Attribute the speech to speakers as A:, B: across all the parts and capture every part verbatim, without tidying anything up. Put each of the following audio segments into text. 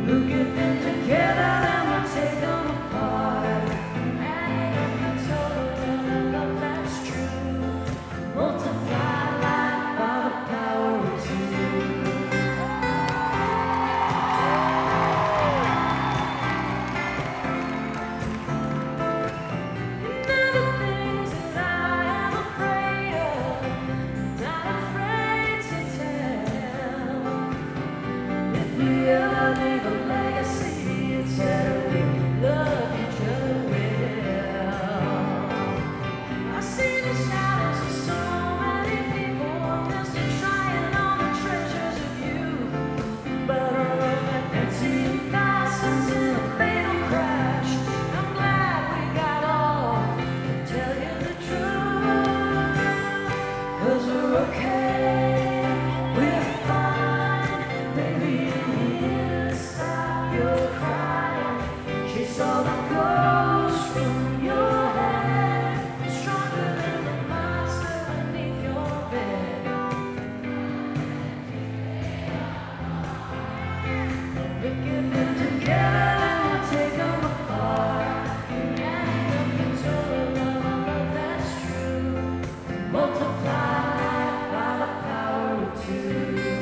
A: Look at them together and we'll take them apart. Adding up the total of the love that's true. Multiply life by the power of two. They're the things that I am afraid of, not afraid to tell. If we ever leave a legacy, it's that we love each other well. I see the shadows of so many people just trying on the treasures of youth, but a love that empty thousands in a fatal crash. I'm glad we got off, to tell you the truth, 'cause we're okay, we're fine, baby, I'm here to stop your crying. Chase all the ghosts from your head, I'm stronger than the monster beneath your bed. Look at them together and we'll take them apart. Adding up the total of the love that's true. Multiply life by the power of two.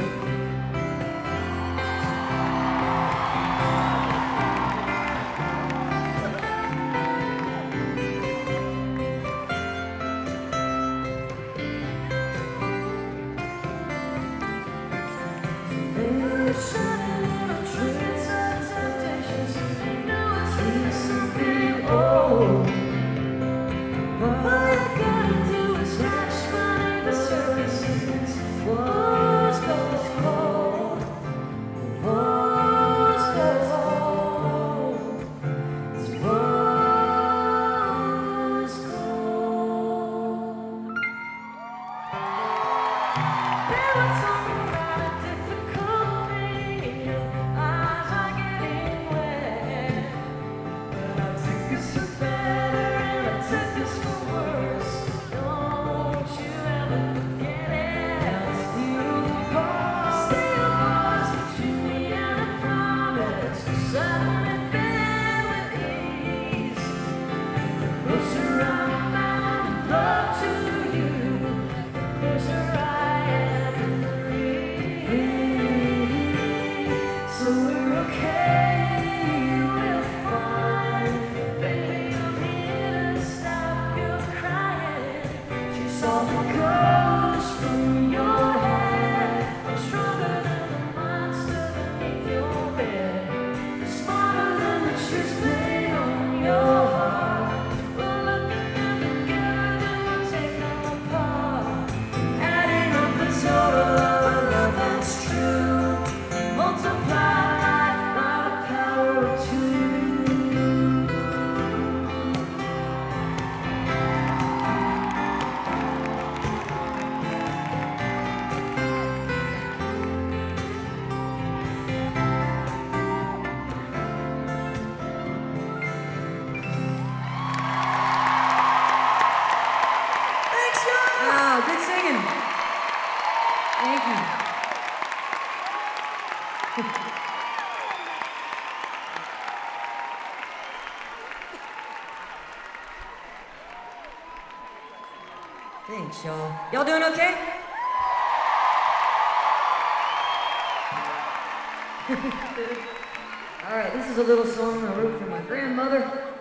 A: They're shining little trees of temptations. They know it's really something old. All you gotta do is scratch beneath the surface and it's walls goes cold. Walls goes cold. It's walls cold. They were talking about a difficult thing, and your eyes are getting wet. But I took us for better and I took us for worse. Don't you ever forget it. I'll steal the bars, steal bars between me and a promise to suddenly bend with ease. The closer I'm bound in love to you, the closer I am to free. So we're okay, we're fine, baby, I'm here to stop your crying. Chase all the ghosts from your head, I'm stronger than the monster beneath your bed, smarter than the truth played on your heart. Well, look at them together, then we'll take them apart. Adding up the total of the love that's true. Multiply life by the power of two. Thanks, y'all.
B: Wow, good singing. Thank you. Thanks, y'all. Y'all doing okay? All right, this is a little song I wrote for my grandmother.